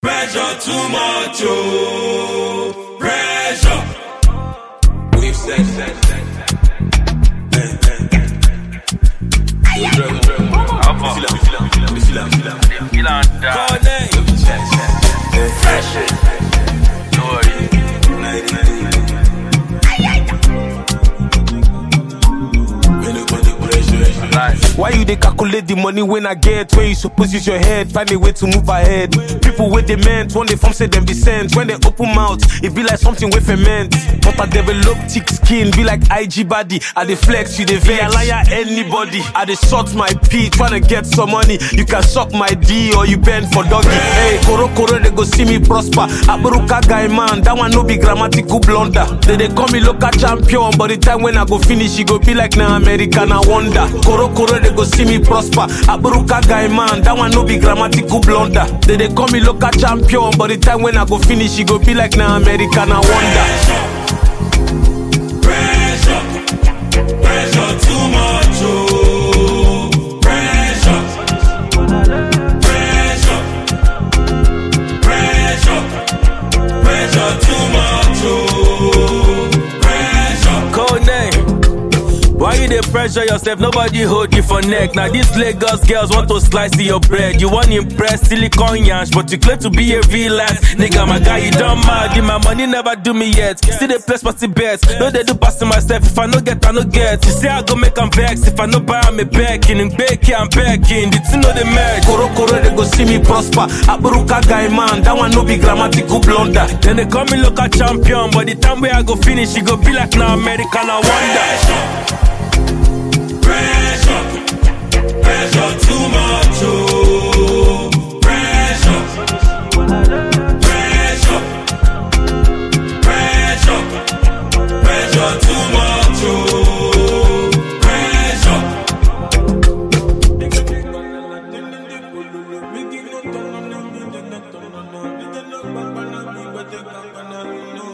Pressure too much, oh. Pressure. We've said. Why you dey calculate the money when I get? When you suppose use your head, find a way to move ahead. People with they meant, when they form say them be sent. When they open mouth, it be like something with ferment. But I develop thick skin, be like IG body. I dey flex, you dey vex. I liar anybody. I dey short my pee, tryna get some money. You can suck my D or you bend for doggy. Hey, koro they go see me prosper. Aburuka guy man, that one no be grammatical blunder. They call me local champion, but the time when I go finish, it go be like na American I wonder. Koro they go see me prosper. Aburuka guy man, that one no be grammatical blunder. They call me local champion, but the time when I go finish, it go be like na American I wonder. Pressure too much, oh. Pressure too much, oh. Pressure. Code name. Why you dey pressure yourself? Nobody hold you for neck. Now these Lagos girls want to slice your bread. You want impress silicon yansh, but you claim to be a real ass nigga. My guy, you don't mad. My money never do me yet. Still they place party bets. No, they do passing myself. If I no get, I no get. You say I go make them vex. If I no buy, I'm a backing. And baking, I'm backing. The two know they match. Koro they go see me prosper. Aburuka guy man, that one no be grammatical blunder. Then they call me local champion, but the time where I go finish, it go be like now American I wonder. Pressure too much, oh. Pressure too much, oh. Pressure.